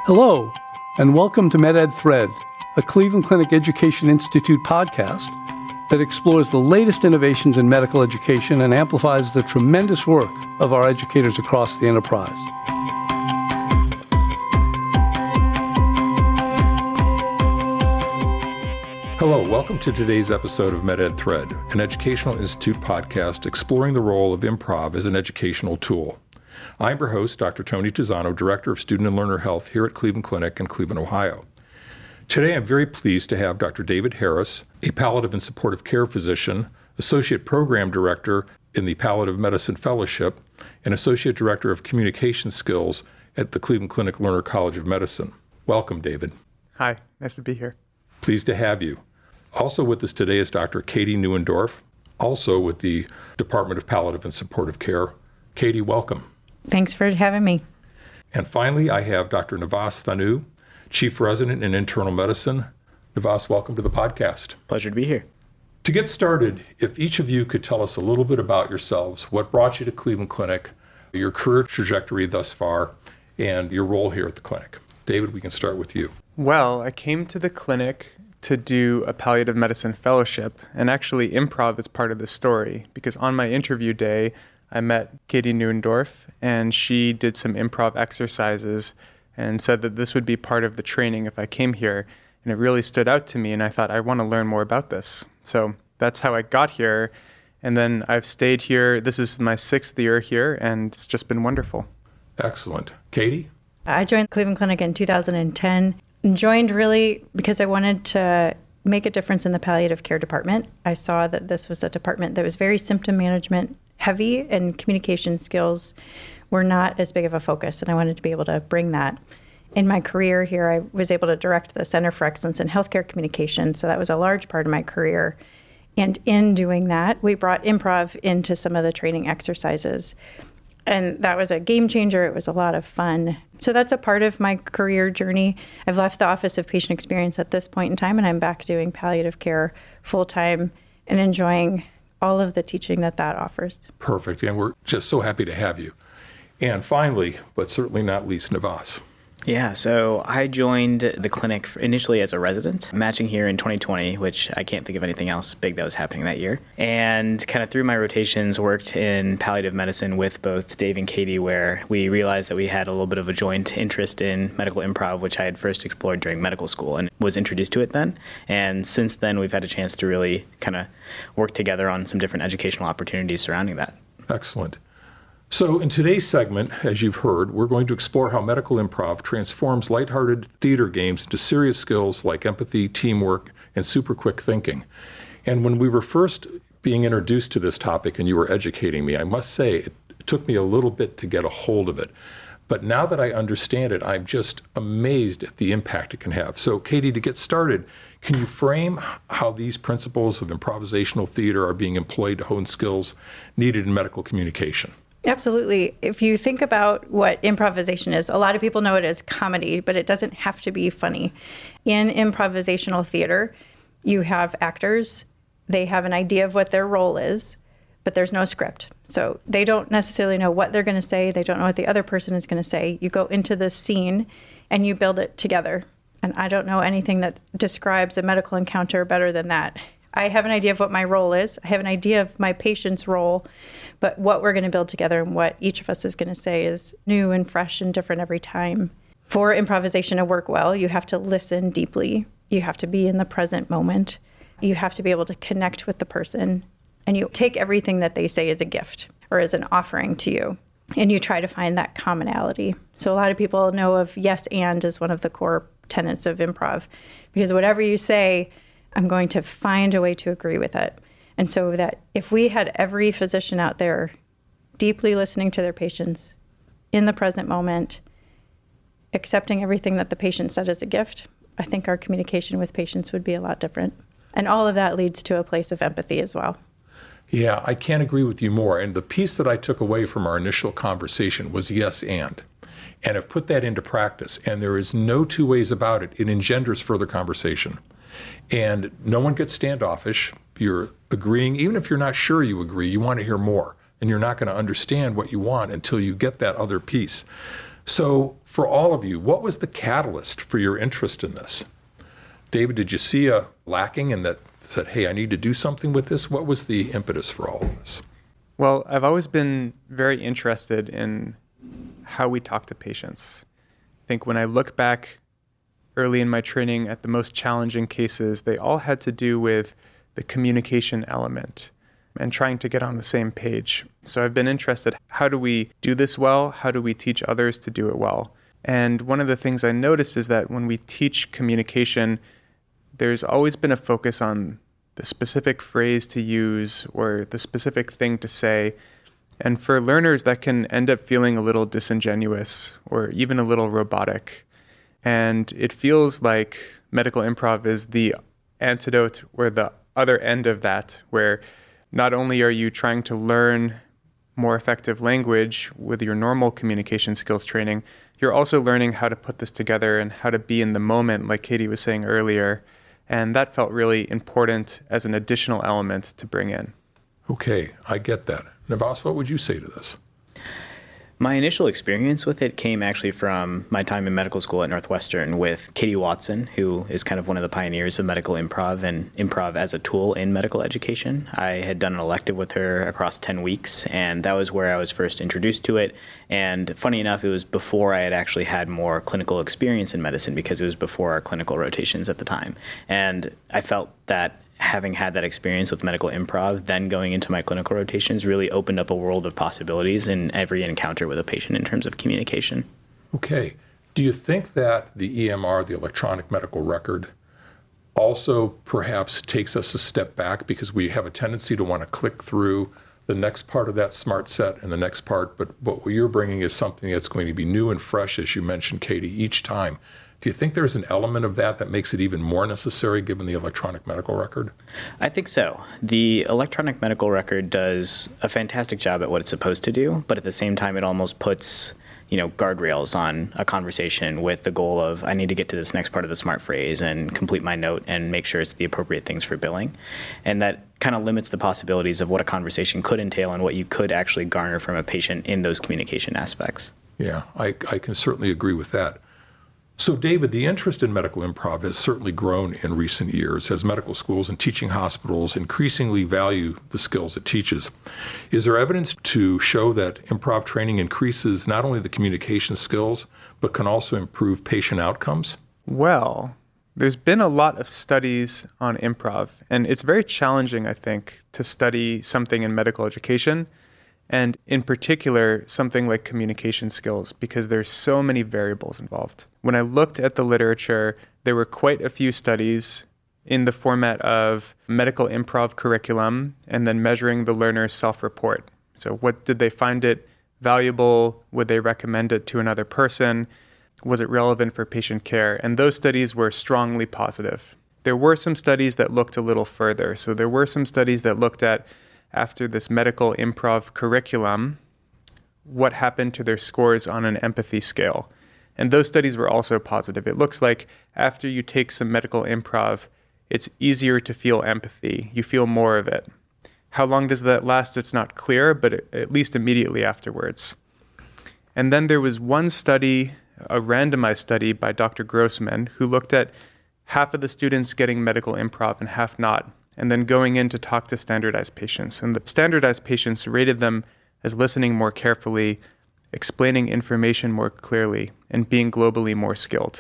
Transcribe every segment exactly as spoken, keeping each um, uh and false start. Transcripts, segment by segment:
Hello, and welcome to MedEd Thread, a Cleveland Clinic Education Institute podcast that explores the latest innovations in medical education and amplifies the tremendous work of our educators across the enterprise. Hello, welcome to today's episode of MedEd Thread, an Educational Institute podcast exploring the role of improv as an educational tool. I'm your host, Doctor Tony Tizano, Director of Student and Learner Health here at Cleveland Clinic in Cleveland, Ohio. Today, I'm very pleased to have Doctor David Harris, a palliative and supportive care physician, Associate Program Director in the Palliative Medicine Fellowship, and Associate Director of Communication Skills at the Cleveland Clinic Lerner College of Medicine. Welcome, David. Hi, nice to be here. Pleased to have you. Also with us today is Doctor Katie Neuendorf, also with the Department of Palliative and Supportive Care. Katie, welcome. Thanks for having me. And finally, I have Doctor Navas Thanu, Chief Resident in Internal Medicine. Navas, welcome to the podcast. Pleasure to be here. To get started, if each of you could tell us a little bit about yourselves, what brought you to Cleveland Clinic, your career trajectory thus far, and your role here at the clinic. David, we can start with you. Well, I came to the clinic to do a palliative medicine fellowship, and actually improv is part of the story, because on my interview day, I met Katie Neuendorf, and she did some improv exercises and said that this would be part of the training if I came here, and it really stood out to me, and I thought, I want to learn more about this. So that's how I got here, and then I've stayed here. This is my sixth year here, and it's just been wonderful. Excellent. Katie? I joined Cleveland Clinic in two thousand ten, and joined really because I wanted to make a difference in the palliative care department. I saw that this was a department that was very symptom management heavy, and communication skills were not as big of a focus, and I wanted to be able to bring that. In my career here, I was able to direct the Center for Excellence in Healthcare Communication, so that was a large part of my career. And in doing that, we brought improv into some of the training exercises. And that was a game changer. It was a lot of fun. So that's a part of my career journey. I've left the Office of Patient Experience at this point in time, and I'm back doing palliative care full-time and enjoying all of the teaching that that offers. Perfect. And we're just so happy to have you. And finally, but certainly not least, Navas. Yeah, so I joined the clinic initially as a resident, matching here in twenty twenty, which I can't think of anything else big that was happening that year. And kind of through my rotations, worked in palliative medicine with both Dave and Katie, where we realized that we had a little bit of a joint interest in medical improv, which I had first explored during medical school and was introduced to it then. And since then, we've had a chance to really kind of work together on some different educational opportunities surrounding that. Excellent. So in today's segment, as you've heard, we're going to explore how medical improv transforms lighthearted theater games into serious skills like empathy, teamwork, and super quick thinking. And when we were first being introduced to this topic and you were educating me, I must say it took me a little bit to get a hold of it. But now that I understand it, I'm just amazed at the impact it can have. So Katie, to get started, can you frame how these principles of improvisational theater are being employed to hone skills needed in medical communication? Absolutely. If you think about what improvisation is, a lot of people know it as comedy, but it doesn't have to be funny. In improvisational theater, you have actors. They have an idea of what their role is, but there's no script. So they don't necessarily know what they're going to say. They don't know what the other person is going to say. You go into the scene and you build it together. And I don't know anything that describes a medical encounter better than that. I have an idea of what my role is. I have an idea of my patient's role, but what we're going to build together and what each of us is going to say is new and fresh and different every time. For improvisation to work well, you have to listen deeply. You have to be in the present moment. You have to be able to connect with the person. And you take everything that they say as a gift or as an offering to you, and you try to find that commonality. So a lot of people know of yes and as one of the core tenets of improv, because whatever you say, I'm going to find a way to agree with it. And so that if we had every physician out there deeply listening to their patients in the present moment, accepting everything that the patient said as a gift, I think our communication with patients would be a lot different. And all of that leads to a place of empathy as well. Yeah, I can't agree with you more. And the piece that I took away from our initial conversation was yes and. And I've put that into practice. And there is no two ways about it. It engenders further conversation. And no one gets standoffish. You're agreeing, even if you're not sure you agree, you want to hear more. And you're not going to understand what you want until you get that other piece. So for all of you, what was the catalyst for your interest in this? David, did you see a lacking in that said, hey, I need to do something with this? What was the impetus for all of this? Well, I've always been very interested in how we talk to patients. I think when I look back early in my training at the most challenging cases, they all had to do with the communication element and trying to get on the same page. So I've been interested, how do we do this well? How do we teach others to do it well? And one of the things I noticed is that when we teach communication, there's always been a focus on the specific phrase to use or the specific thing to say. And for learners, that can end up feeling a little disingenuous or even a little robotic. And it feels like medical improv is the antidote or the other end of that, where not only are you trying to learn more effective language with your normal communication skills training, you're also learning how to put this together and how to be in the moment, like Katie was saying earlier. And that felt really important as an additional element to bring in. Okay, I get that. Navas, what would you say to this? My initial experience with it came actually from my time in medical school at Northwestern with Katie Watson, who is kind of one of the pioneers of medical improv and improv as a tool in medical education. I had done an elective with her across ten weeks, and that was where I was first introduced to it. And funny enough, it was before I had actually had more clinical experience in medicine, because it was before our clinical rotations at the time. And I felt that having had that experience with medical improv, then going into my clinical rotations really opened up a world of possibilities in every encounter with a patient in terms of communication. Okay. Do you think that the E M R, the electronic medical record, also perhaps takes us a step back because we have a tendency to want to click through the next part of that smart set and the next part, but what you're bringing is something that's going to be new and fresh, as you mentioned, Katie, each time. Do you think there's an element of that that makes it even more necessary given the electronic medical record? I think so. The electronic medical record does a fantastic job at what it's supposed to do, but at the same time, it almost puts, you know, guardrails on a conversation with the goal of, I need to get to this next part of the smart phrase and complete my note and make sure it's the appropriate things for billing. And that kind of limits the possibilities of what a conversation could entail and what you could actually garner from a patient in those communication aspects. Yeah, I, I can certainly agree with that. So, David, the interest in medical improv has certainly grown in recent years as medical schools and teaching hospitals increasingly value the skills it teaches. Is there evidence to show that improv training increases not only the communication skills, but can also improve patient outcomes? Well, there's been a lot of studies on improv, and it's very challenging, I think, to study something in medical education, and in particular, something like communication skills, because there's so many variables involved. When I looked at the literature, there were quite a few studies in the format of medical improv curriculum and then measuring the learner's self-report. So what did they find it valuable? Would they recommend it to another person? Was it relevant for patient care? And those studies were strongly positive. There were some studies that looked a little further. So there were some studies that looked at, after this medical improv curriculum, what happened to their scores on an empathy scale. And those studies were also positive. It looks like after you take some medical improv, it's easier to feel empathy. You feel more of it. How long does that last? It's not clear, but at least immediately afterwards. And then there was one study, a randomized study by Doctor Grossman, who looked at half of the students getting medical improv and half not, and then going in to talk to standardized patients. And the standardized patients rated them as listening more carefully, explaining information more clearly, and being globally more skilled.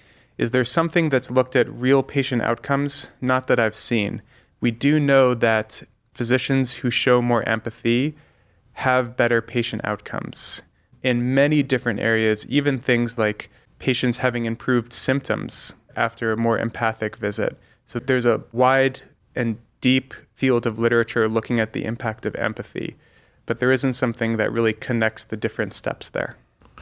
Is there something that's looked at real patient outcomes? Not that I've seen. We do know that physicians who show more empathy have better patient outcomes in many different areas, even things like patients having improved symptoms after a more empathic visit. So there's a wide and deep field of literature looking at the impact of empathy, but there isn't something that really connects the different steps there.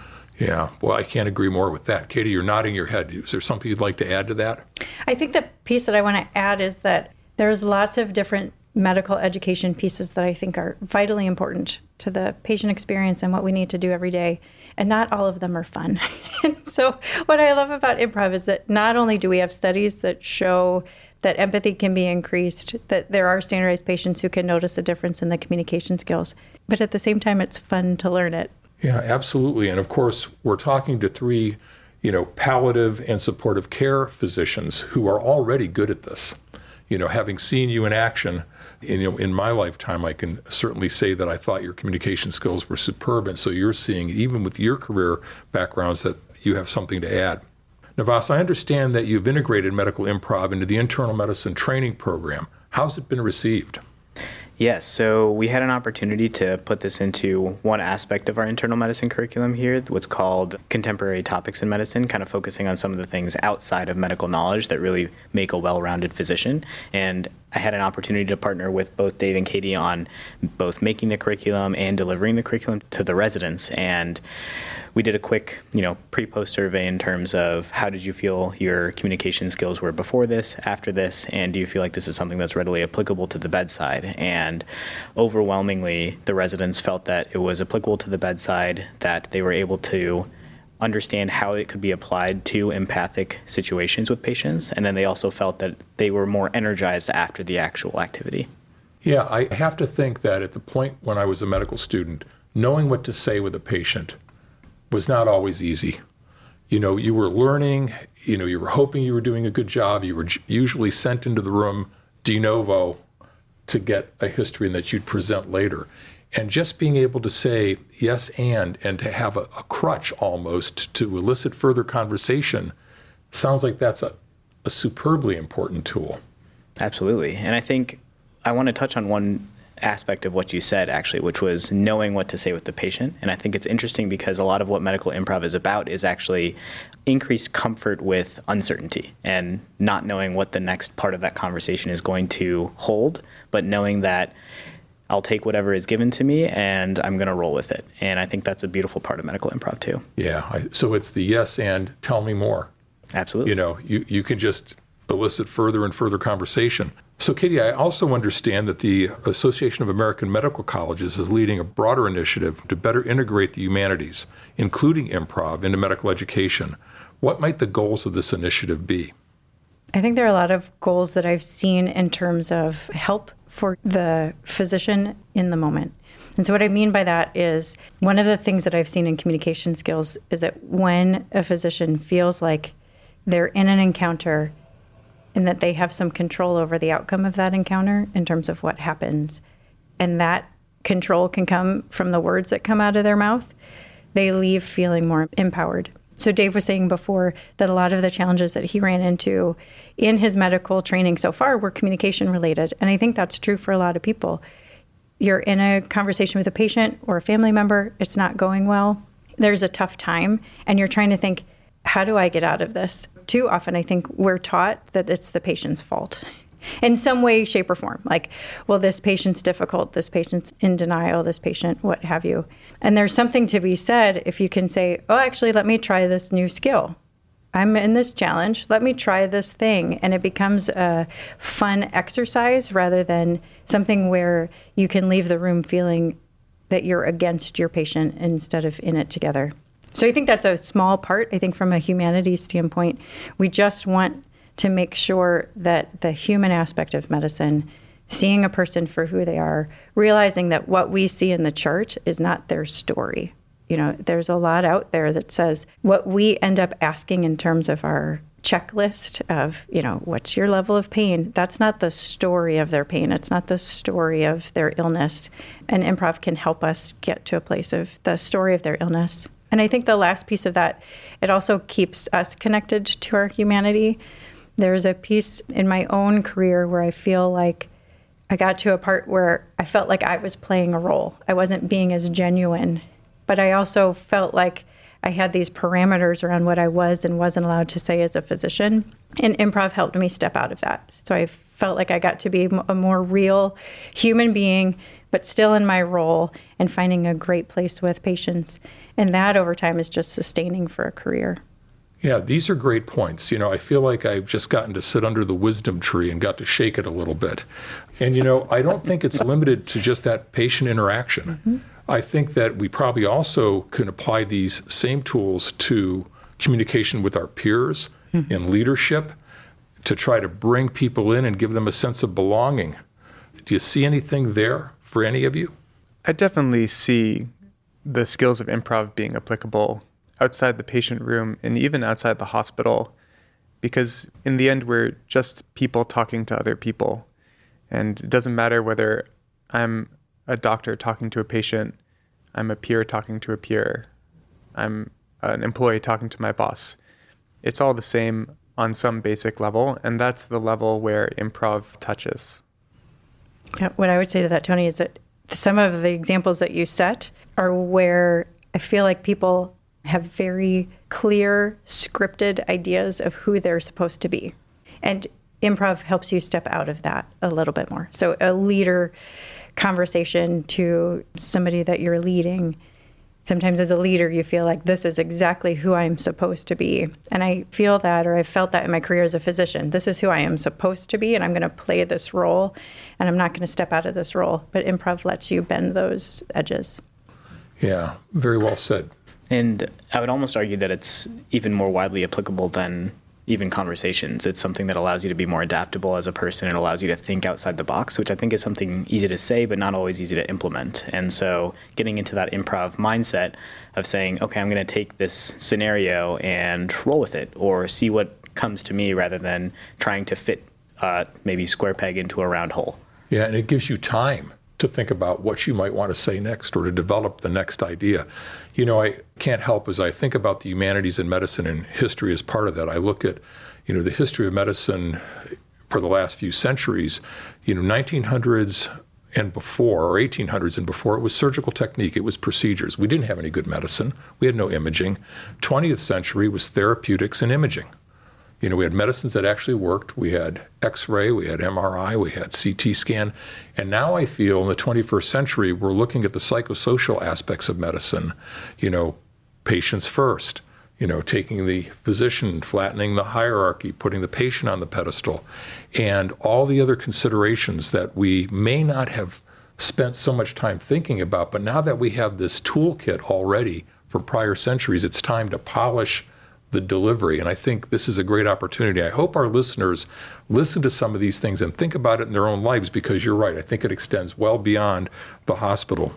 Yeah, well, I can't agree more with that. Katie, you're nodding your head. Is there something you'd like to add to that? I think the piece that I want to add is that there's lots of different medical education pieces that I think are vitally important to the patient experience and what we need to do every day. And not all of them are fun. And so what I love about improv is that not only do we have studies that show that empathy can be increased, that there are standardized patients who can notice a difference in the communication skills, but at the same time, it's fun to learn it. Yeah, absolutely. And of course, we're talking to three, you know, palliative and supportive care physicians who are already good at this. You know, having seen you in action, in, you know, in my lifetime, I can certainly say that I thought your communication skills were superb. And so you're seeing, even with your career backgrounds, that you have something to add. Navas, I understand that you've integrated medical improv into the internal medicine training program. How's it been received? Yes, so we had an opportunity to put this into one aspect of our internal medicine curriculum here, what's called Contemporary Topics in Medicine, kind of focusing on some of the things outside of medical knowledge that really make a well-rounded physician. And I had an opportunity to partner with both Dave and Katie on both making the curriculum and delivering the curriculum to the residents. And we did a quick, you know, pre-post survey in terms of how did you feel your communication skills were before this, after this, and do you feel like this is something that's readily applicable to the bedside? And overwhelmingly, the residents felt that it was applicable to the bedside, that they were able to understand how it could be applied to empathic situations with patients, and then they also felt that they were more energized after the actual activity. Yeah, I have to think that at the point when I was a medical student, knowing what to say with a patient was not always easy. You know, you were learning, you know, you were hoping you were doing a good job. You were usually sent into the room de novo to get a history and that you'd present later. And just being able to say yes and, and to have a, a crutch almost to elicit further conversation sounds like that's a, a superbly important tool. Absolutely. And I think I want to touch on one aspect of what you said, actually, which was knowing what to say with the patient. And I think it's interesting because a lot of what medical improv is about is actually increased comfort with uncertainty and not knowing what the next part of that conversation is going to hold, but knowing that I'll take whatever is given to me and I'm going to roll with it. And I think that's a beautiful part of medical improv too. Yeah. I, so it's the yes and tell me more. Absolutely. You know, you, you can just elicit further and further conversation. So, Katie, I also understand that the Association of American Medical Colleges is leading a broader initiative to better integrate the humanities, including improv, into medical education. What might the goals of this initiative be? I think there are a lot of goals that I've seen in terms of help for the physician in the moment. And so what I mean by that is one of the things that I've seen in communication skills is that when a physician feels like they're in an encounter and that they have some control over the outcome of that encounter in terms of what happens, and that control can come from the words that come out of their mouth, they leave feeling more empowered. So Dave was saying before that a lot of the challenges that he ran into in his medical training so far were communication related. And I think that's true for a lot of people. You're in a conversation with a patient or a family member, it's not going well, there's a tough time, and you're trying to think, how do I get out of this? Too often, I think we're taught that it's the patient's fault in some way, shape, or form. Like, well, this patient's difficult, this patient's in denial, this patient, what have you. And there's something to be said if you can say, oh, actually, let me try this new skill. I'm in this challenge. Let me try this thing. And it becomes a fun exercise rather than something where you can leave the room feeling that you're against your patient instead of in it together. So I think that's a small part. I think from a humanities standpoint, we just want to make sure that the human aspect of medicine, seeing a person for who they are, realizing that what we see in the chart is not their story. You know, there's a lot out there that says what we end up asking in terms of our checklist of, you know, what's your level of pain? That's not the story of their pain. It's not the story of their illness. And improv can help us get to a place of the story of their illness. And I think the last piece of that, it also keeps us connected to our humanity. There's a piece in my own career where I feel like I got to a part where I felt like I was playing a role. I wasn't being as genuine, but I also felt like I had these parameters around what I was and wasn't allowed to say as a physician. And improv helped me step out of that. So I felt like I got to be a more real human being, but still in my role and finding a great place with patients. And that over time is just sustaining for a career. Yeah, these are great points. You know, I feel like I've just gotten to sit under the wisdom tree and got to shake it a little bit. And, you know, I don't think it's limited to just that patient interaction. Mm-hmm. I think that we probably also can apply these same tools to communication with our peers mm-hmm. in leadership to try to bring people in and give them a sense of belonging. Do you see anything there for any of you? I definitely see the skills of improv being applicable outside the patient room and even outside the hospital, because in the end, we're just people talking to other people. And it doesn't matter whether I'm a doctor talking to a patient, I'm a peer talking to a peer, I'm an employee talking to my boss. It's all the same on some basic level, and that's the level where improv touches. Yeah, what I would say to that, Tony, is that some of the examples that you set are where I feel like people have very clear, scripted ideas of who they're supposed to be. And improv helps you step out of that a little bit more. So a leader conversation to somebody that you're leading, sometimes as a leader, you feel like this is exactly who I'm supposed to be. And I feel that, or I've felt that in my career as a physician. This is who I am supposed to be, and I'm going to play this role, and I'm not going to step out of this role. But improv lets you bend those edges. Yeah, very well said. And I would almost argue that it's even more widely applicable than even conversations. It's something that allows you to be more adaptable as a person. It allows you to think outside the box, which I think is something easy to say, but not always easy to implement. And so getting into that improv mindset of saying, okay, I'm going to take this scenario and roll with it, or see what comes to me rather than trying to fit uh, maybe square peg into a round hole. Yeah, and it gives you time to think about what you might want to say next or to develop the next idea. You know, I can't help as I think about the humanities and medicine and history as part of that. I look at, you know, the history of medicine for the last few centuries, you know, nineteen hundreds and before, or eighteen hundreds and before, it was surgical technique, it was procedures. We didn't have any good medicine. We had no imaging. twentieth century was therapeutics and imaging. You know, we had medicines that actually worked. We had X-ray, we had M R I, we had C T scan. And now I feel in the twenty-first century, we're looking at the psychosocial aspects of medicine. You know, patients first, you know, taking the physician, flattening the hierarchy, putting the patient on the pedestal, and all the other considerations that we may not have spent so much time thinking about. But now that we have this toolkit already from prior centuries, it's time to polish the delivery. And I think this is a great opportunity. I hope our listeners listen to some of these things and think about it in their own lives, because you're right. I think it extends well beyond the hospital.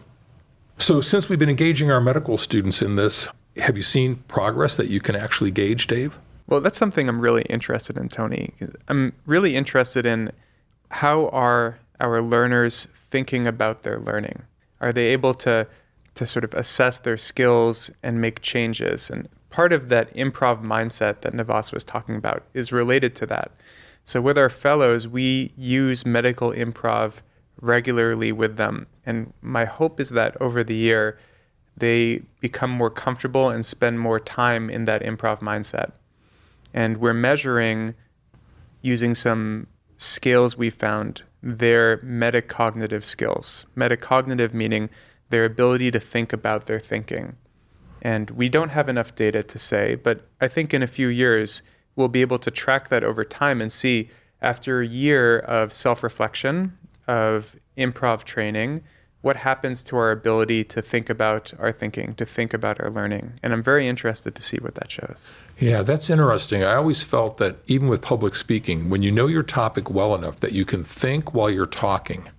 So since we've been engaging our medical students in this, have you seen progress that you can actually gauge, Dave? Well, that's something I'm really interested in, Tony. I'm really interested in how are our learners thinking about their learning? Are they able to, to sort of assess their skills and make changes? And part of that improv mindset that Navas was talking about is related to that. So with our fellows, we use medical improv regularly with them. And my hope is that over the year, they become more comfortable and spend more time in that improv mindset. And we're measuring, using some scales we found, their metacognitive skills. Metacognitive meaning their ability to think about their thinking. And we don't have enough data to say, but I think in a few years, we'll be able to track that over time and see, after a year of self-reflection, of improv training, what happens to our ability to think about our thinking, to think about our learning. And I'm very interested to see what that shows. Yeah, that's interesting. I always felt that even with public speaking, when you know your topic well enough that you can think while you're talking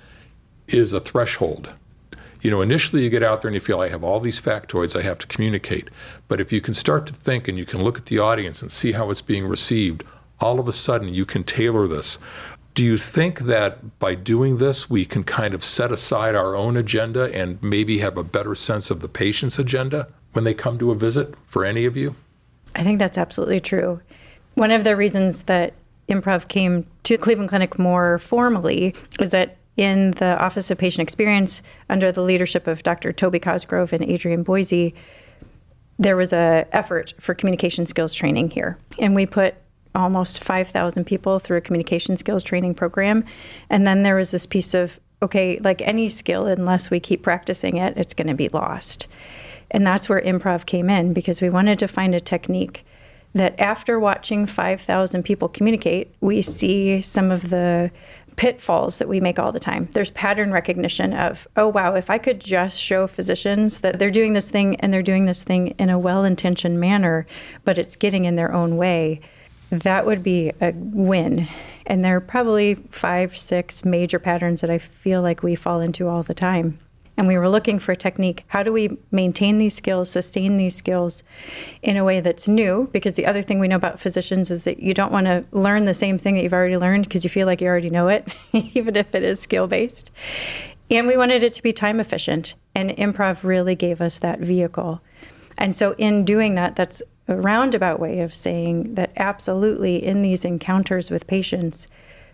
is a threshold. You know, initially you get out there and you feel, I have all these factoids I have to communicate. But if you can start to think and you can look at the audience and see how it's being received, all of a sudden you can tailor this. Do you think that by doing this, we can kind of set aside our own agenda and maybe have a better sense of the patient's agenda when they come to a visit, for any of you? I think that's absolutely true. One of the reasons that improv came to Cleveland Clinic more formally is that in the Office of Patient Experience, under the leadership of Doctor Toby Cosgrove and Adrian Boise, there was an effort for communication skills training here. And we put almost five thousand people through a communication skills training program. And then there was this piece of, okay, like any skill, unless we keep practicing it, it's going to be lost. And that's where improv came in, because we wanted to find a technique that after watching five thousand people communicate, we see some of the pitfalls that we make all the time. There's pattern recognition of, oh, wow, if I could just show physicians that they're doing this thing and they're doing this thing in a well-intentioned manner, but it's getting in their own way, that would be a win. And there are probably five, six major patterns that I feel like we fall into all the time. And we were looking for a technique. How do we maintain these skills, sustain these skills in a way that's new? Because the other thing we know about physicians is that you don't want to learn the same thing that you've already learned because you feel like you already know it, even if it is skill-based. And we wanted it to be time efficient. And improv really gave us that vehicle. And so in doing that, that's a roundabout way of saying that absolutely in these encounters with patients,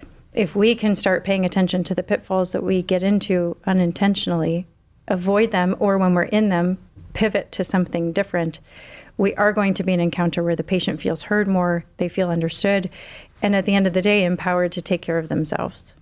if we can start paying attention to the pitfalls that we get into unintentionally, avoid them, or when we're in them, pivot to something different, we are going to be an encounter where the patient feels heard more, they feel understood, and at the end of the day, empowered to take care of themselves.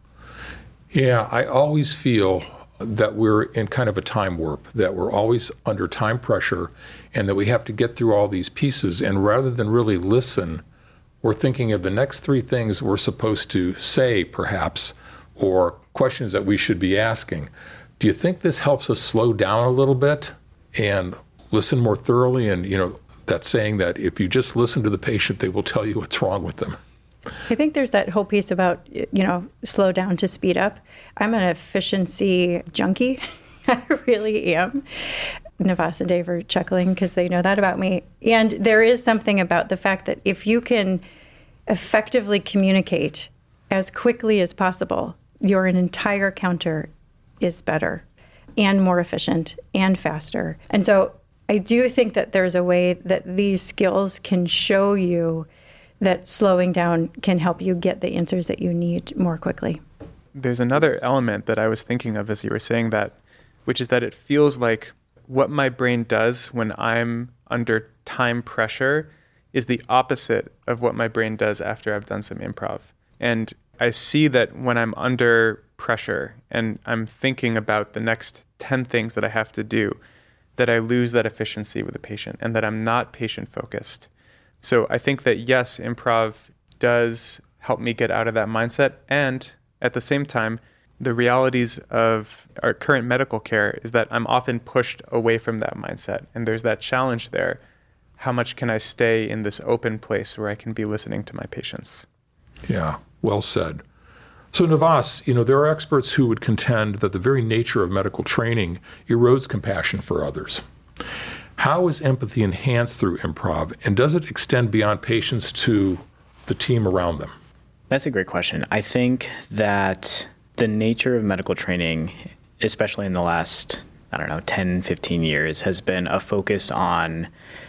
Yeah, I always feel that we're in kind of a time warp, that we're always under time pressure, and that we have to get through all these pieces, and rather than really listen, we're thinking of the next three things we're supposed to say, perhaps, or questions that we should be asking. Do you think this helps us slow down a little bit and listen more thoroughly? And, you know, that saying that if you just listen to the patient, they will tell you what's wrong with them. I think there's that whole piece about, you know, slow down to speed up. I'm an efficiency junkie. I really am. Navas and Dave are chuckling because they know that about me. And there is something about the fact that if you can effectively communicate as quickly as possible, your entire counter is better and more efficient and faster. And so I do think that there's a way that these skills can show you that slowing down can help you get the answers that you need more quickly. There's another element that I was thinking of as you were saying that, which is that it feels like what my brain does when I'm under time pressure is the opposite of what my brain does after I've done some improv. And I see that when I'm under pressure and I'm thinking about the next ten things that I have to do, that I lose that efficiency with the patient and that I'm not patient focused. So I think that yes, improv does help me get out of that mindset. And at the same time, the realities of our current medical care is that I'm often pushed away from that mindset. And there's that challenge there. How much can I stay in this open place where I can be listening to my patients? Yeah, well said. So Navas, you know, there are experts who would contend that the very nature of medical training erodes compassion for others. How is empathy enhanced through improv, and does it extend beyond patients to the team around them? That's a great question. I think that the nature of medical training, especially in the last, I don't know, ten, fifteen years, has been a focus on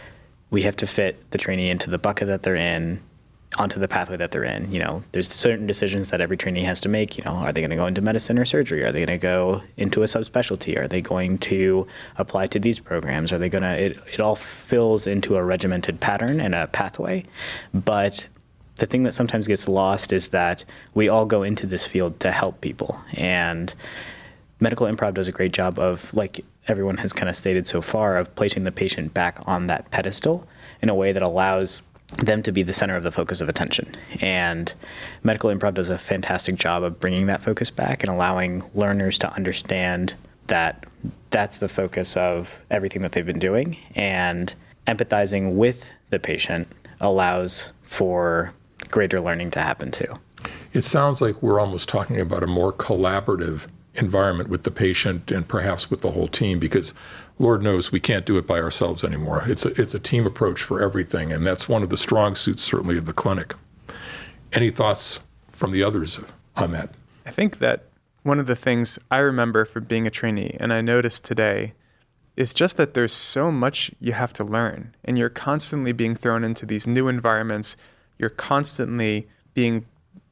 we have to fit the trainee into the bucket that they're in, onto the pathway that they're in. You know, there's certain decisions that every trainee has to make. You know, are they going to go into medicine or surgery? Are they going to go into a subspecialty? Are they going to apply to these programs? Are they going to, it, it all fills into a regimented pattern and a pathway. But the thing that sometimes gets lost is that we all go into this field to help people. And medical improv does a great job of, like everyone has kind of stated so far, of placing the patient back on that pedestal in a way that allows them to be the center of the focus of attention. And medical improv does a fantastic job of bringing that focus back and allowing learners to understand that that's the focus of everything that they've been doing. And empathizing with the patient allows for greater learning to happen too. It sounds like we're almost talking about a more collaborative environment with the patient and perhaps with the whole team, because Lord knows we can't do it by ourselves anymore. It's a, it's a team approach for everything, and that's one of the strong suits, certainly, of the clinic. Any thoughts from the others on that? I think that one of the things I remember from being a trainee, and I noticed today, is just that there's so much you have to learn, and you're constantly being thrown into these new environments. You're constantly being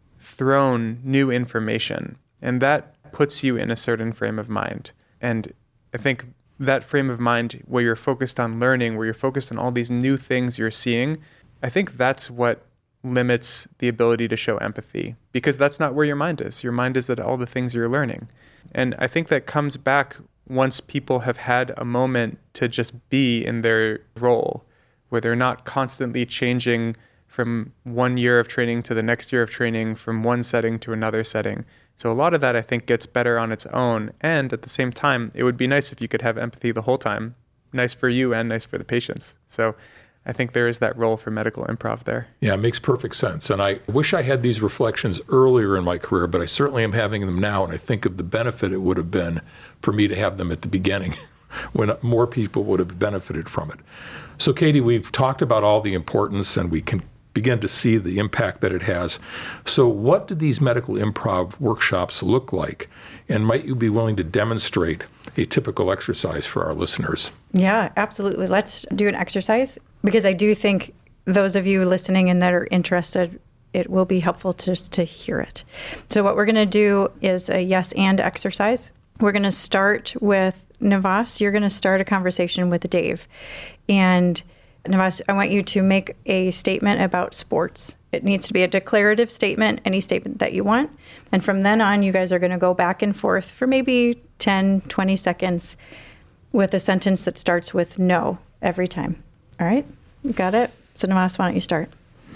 thrown new information, and that puts you in a certain frame of mind. And I think that frame of mind where you're focused on learning, where you're focused on all these new things you're seeing, I think that's what limits the ability to show empathy, because that's not where your mind is. Your mind is at all the things you're learning. And I think that comes back once people have had a moment to just be in their role, where they're not constantly changing from one year of training to the next year of training, from one setting to another setting. So a lot of that, I think, gets better on its own. And at the same time, it would be nice if you could have empathy the whole time. Nice for you and nice for the patients. So I think there is that role for medical improv there. Yeah, it makes perfect sense. And I wish I had these reflections earlier in my career, but I certainly am having them now. And I think of the benefit it would have been for me to have them at the beginning when more people would have benefited from it. So, Katie, we've talked about all the importance and we can begin to see the impact that it has. So what do these medical improv workshops look like? And might you be willing to demonstrate a typical exercise for our listeners? Yeah, absolutely. Let's do an exercise, because I do think those of you listening and that are interested, it will be helpful just to hear it. So what we're going to do is a yes and exercise. We're going to start with Navas. You're going to start a conversation with Dave. And Navas, I want you to make a statement about sports. It needs to be a declarative statement, any statement that you want. And from then on, you guys are going to go back and forth for maybe ten, twenty seconds with a sentence that starts with no every time. All right? You got it? So Navas, why don't you start?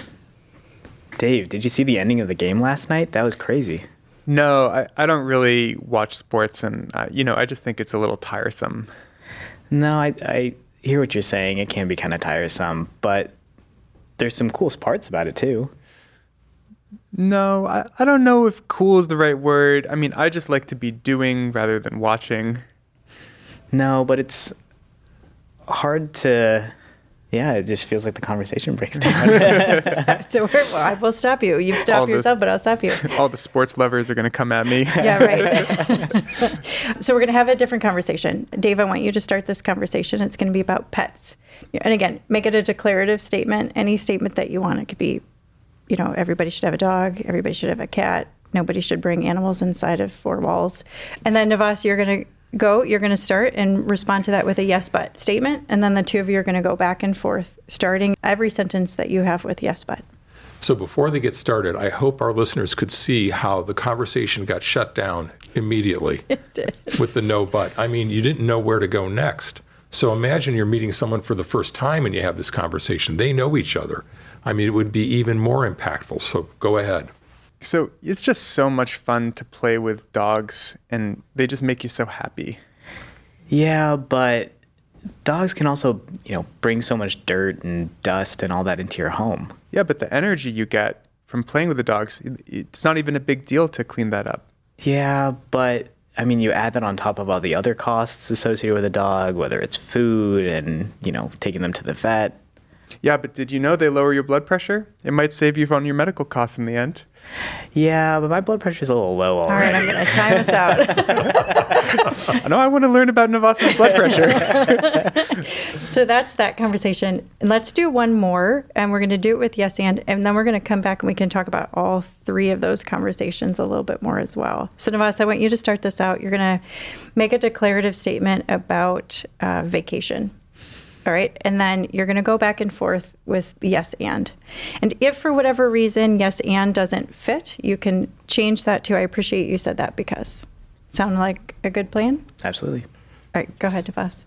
Dave, did you see the ending of the game last night? That was crazy. No, I, I don't really watch sports, and, uh, you know, I just think it's a little tiresome. No, I... I hear what you're saying. It can be kind of tiresome, but there's some cool parts about it too. No, I, I don't know if cool is the right word. I mean, I just like to be doing rather than watching. No, but it's hard to... Yeah, it just feels like the conversation breaks down. So we're, well, I will stop you. You've stopped All the- yourself, but I'll stop you. All the sports lovers are going to come at me. Yeah, right. So we're going to have a different conversation. Dave, I want you to start this conversation. It's going to be about pets. And again, make it a declarative statement, any statement that you want. It could be, you know, everybody should have a dog, everybody should have a cat, nobody should bring animals inside of four walls. And then Navas, you're going to go, you're going to start and respond to that with a yes, but statement. And then the two of you are going to go back and forth, starting every sentence that you have with yes, but. So before they get started, I hope our listeners could see how the conversation got shut down immediately It did. with the no but. I mean, you didn't know where to go next. So imagine you're meeting someone for the first time and you have this conversation. They know each other. I mean, it would be even more impactful. So go ahead. So it's just so much fun to play with dogs, and they just make you so happy. Yeah, but dogs can also, you know, bring so much dirt and dust and all that into your home. Yeah, but the energy you get from playing with the dogs, it's not even a big deal to clean that up. Yeah, but I mean, you add that on top of all the other costs associated with a dog, whether it's food and, you know, taking them to the vet. Yeah, but did you know they lower your blood pressure? It might save you on your medical costs in the end. Yeah, but my blood pressure is a little low All already. right, I'm going to time us out. I know I want to learn about Navas's blood pressure. So that's that conversation. And let's do one more, and we're going to do it with yes and, and then we're going to come back and we can talk about all three of those conversations a little bit more as well. So Navas, I want you to start this out. You're going to make a declarative statement about uh, vacation. All right. And then you're going to go back and forth with yes and. And if for whatever reason yes and doesn't fit, you can change that to I appreciate you said that because. Sound like a good plan? Absolutely. All right. Go ahead, Navas.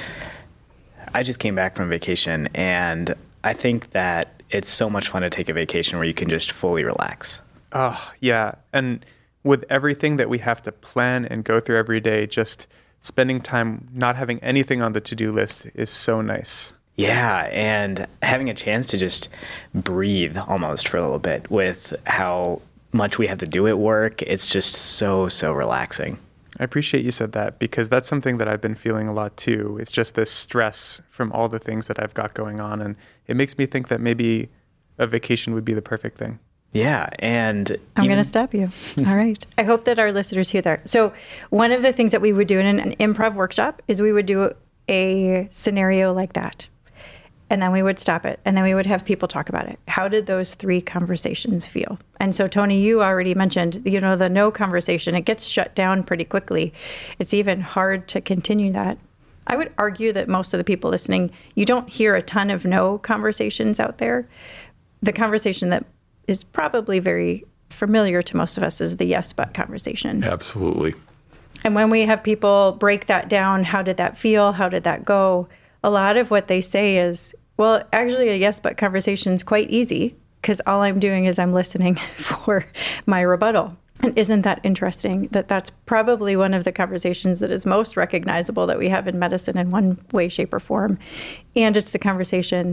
I just came back from vacation, and I think that it's so much fun to take a vacation where you can just fully relax. Oh, yeah. And with everything that we have to plan and go through every day, just spending time not having anything on the to-do list is so nice. Yeah, and having a chance to just breathe almost for a little bit with how much we have to do at work, it's just so, so relaxing. I appreciate you said that, because that's something that I've been feeling a lot too. It's just this stress from all the things that I've got going on, and it makes me think that maybe a vacation would be the perfect thing. Yeah, and I'm even- going to stop you. All right. I hope that our listeners hear that. So one of the things that we would do in an, an improv workshop is we would do a scenario like that. And then we would stop it. And then we would have people talk about it. How did those three conversations feel? And so, Tony, you already mentioned, you know, the no conversation, it gets shut down pretty quickly. It's even hard to continue that. I would argue that most of the people listening, you don't hear a ton of no conversations out there. The conversation that is probably very familiar to most of us is the yes, but conversation. Absolutely. And when we have people break that down, how did that feel? How did that go? A lot of what they say is, well, actually a yes, but conversation is quite easy because all I'm doing is I'm listening for my rebuttal. And isn't that interesting that that's probably one of the conversations that is most recognizable that we have in medicine in one way, shape, or form. And it's the conversation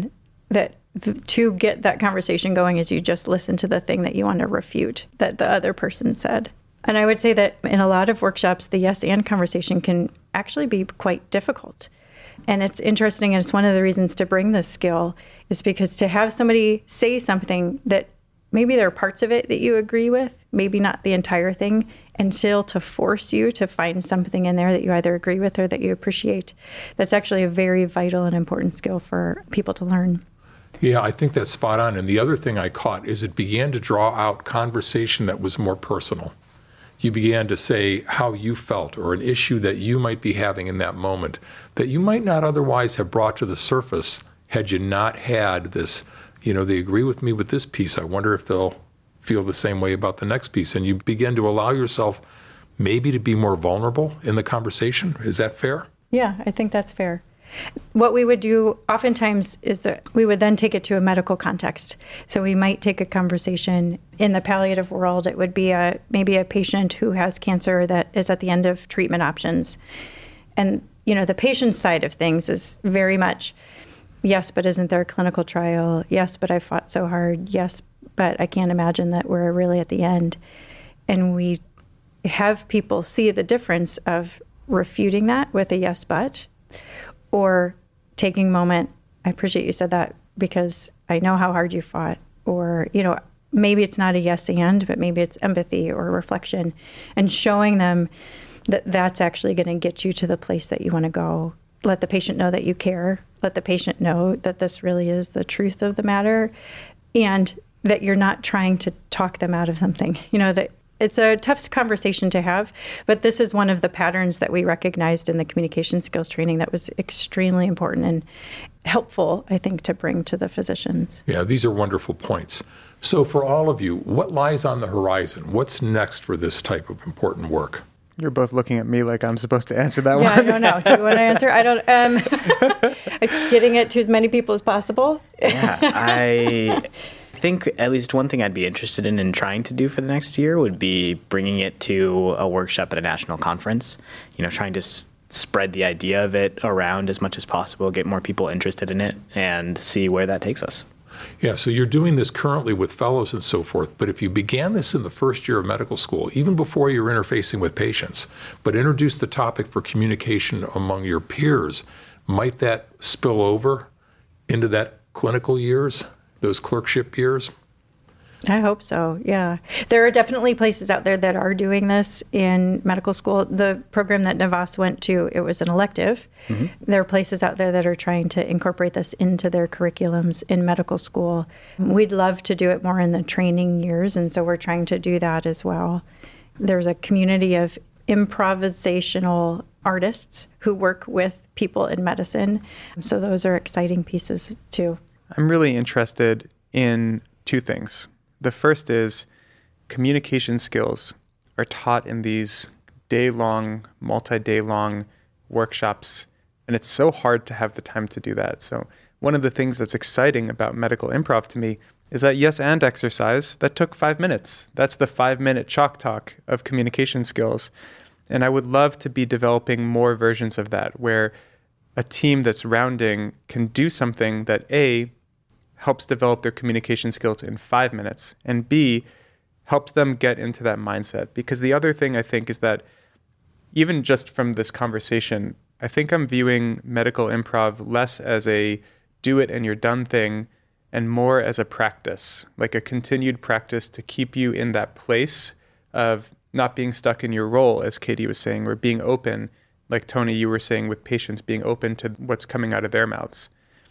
that th- to get that conversation going is you just listen to the thing that you want to refute that the other person said. And I would say that in a lot of workshops, the yes and conversation can actually be quite difficult. And it's interesting, and it's one of the reasons to bring this skill is because to have somebody say something that maybe there are parts of it that you agree with, maybe not the entire thing, and still to force you to find something in there that you either agree with or that you appreciate. That's actually a very vital and important skill for people to learn. Yeah, I think that's spot on. And the other thing I caught is it began to draw out conversation that was more personal. You began to say how you felt or an issue that you might be having in that moment that you might not otherwise have brought to the surface had you not had this, you know, they agree with me with this piece. I wonder if they'll feel the same way about the next piece. And you begin to allow yourself maybe to be more vulnerable in the conversation. Is that fair? Yeah, I think that's fair. What we would do oftentimes is that we would then take it to a medical context. So we might take a conversation in the palliative world. It would be a maybe a patient who has cancer that is at the end of treatment options. And, you know, the patient side of things is very much, yes, but isn't there a clinical trial? Yes, but I fought so hard. Yes, but I can't imagine that we're really at the end. And we have people see the difference of refuting that with a yes, but, or taking a moment, I appreciate you said that because I know how hard you fought. Or, you know, maybe it's not a yes and, but maybe it's empathy or reflection, and showing them that that's actually going to get you to the place that you want to go. Let the patient know that you care. Let the patient know that this really is the truth of the matter, and that you're not trying to talk them out of something. You know, that it's a tough conversation to have, but this is one of the patterns that we recognized in the communication skills training that was extremely important and helpful, I think, to bring to the physicians. Yeah, these are wonderful points. So for all of you, what lies on the horizon? What's next for this type of important work? You're both looking at me like I'm supposed to answer that yeah, one. I don't know. Do you want to answer? I don't. Um, it's getting it to as many people as possible. Yeah, I think at least one thing I'd be interested in in trying to do for the next year would be bringing it to a workshop at a national conference. You know, trying to s- spread the idea of it around as much as possible, get more people interested in it, and see where that takes us. Yeah, so you're doing this currently with fellows and so forth, but if you began this in the first year of medical school, even before you're interfacing with patients, but introduce the topic for communication among your peers, might that spill over into that clinical years, those clerkship years? I hope so, yeah. There are definitely places out there that are doing this in medical school. The program that Navas went to, it was an elective. Mm-hmm. There are places out there that are trying to incorporate this into their curriculums in medical school. We'd love to do it more in the training years, and so we're trying to do that as well. There's a community of improvisational artists who work with people in medicine, so those are exciting pieces too. I'm really interested in two things. The first is communication skills are taught in these day-long, multi-day-long workshops, and it's so hard to have the time to do that. So one of the things that's exciting about medical improv to me is that yes and exercise, that took five minutes. That's the five-minute chalk talk of communication skills. And I would love to be developing more versions of that, where a team that's rounding can do something that A, helps develop their communication skills in five minutes, and B, helps them get into that mindset. Because the other thing I think is that even just from this conversation, I think I'm viewing medical improv less as a do it and you're done thing, and more as a practice, like a continued practice to keep you in that place of not being stuck in your role, as Katie was saying, or being open, like Tony, you were saying with patients, being open to what's coming out of their mouths.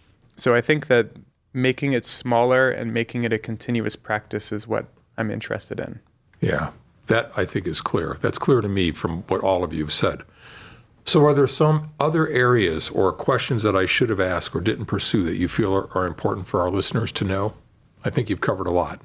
So I think that making it smaller and making it a continuous practice is what I'm interested in. Yeah, that I think is clear. That's clear to me from what all of you have said. So are there some other areas or questions that I should have asked or didn't pursue that you feel are, are important for our listeners to know? I think you've covered a lot.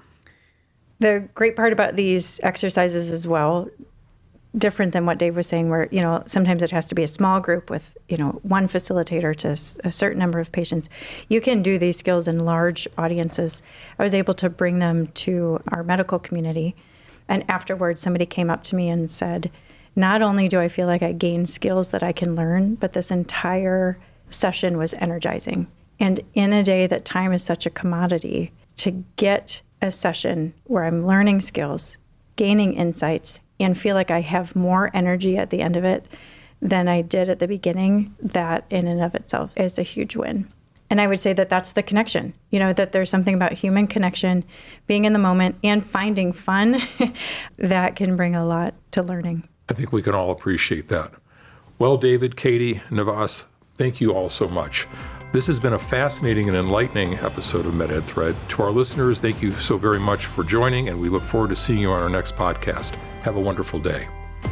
The great part about these exercises as well, different than what Dave was saying, where, you know, sometimes it has to be a small group with, you know, one facilitator to a certain number of patients. You can do these skills in large audiences. I was able to bring them to our medical community. And afterwards, somebody came up to me and said, not only do I feel like I gained skills that I can learn, but this entire session was energizing. And in a day that time is such a commodity, to get a session where I'm learning skills, gaining insights, and feel like I have more energy at the end of it than I did at the beginning, that in and of itself is a huge win. And I would say that that's the connection, you know, that there's something about human connection, being in the moment and finding fun that can bring a lot to learning. I think we can all appreciate that. Well, David, Katie, Navas, thank you all so much. This has been a fascinating and enlightening episode of MedEd Thread. To our listeners, thank you so very much for joining, and we look forward to seeing you on our next podcast. Have a wonderful day.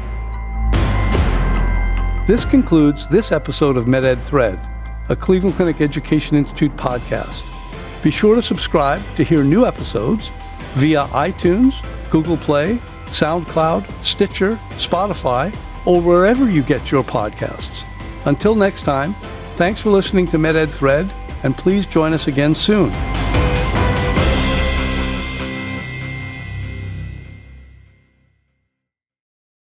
This concludes this episode of MedEd Thread, a Cleveland Clinic Education Institute podcast. Be sure to subscribe to hear new episodes via iTunes, Google Play, SoundCloud, Stitcher, Spotify, or wherever you get your podcasts. Until next time, thanks for listening to MedEd Thread, and please join us again soon.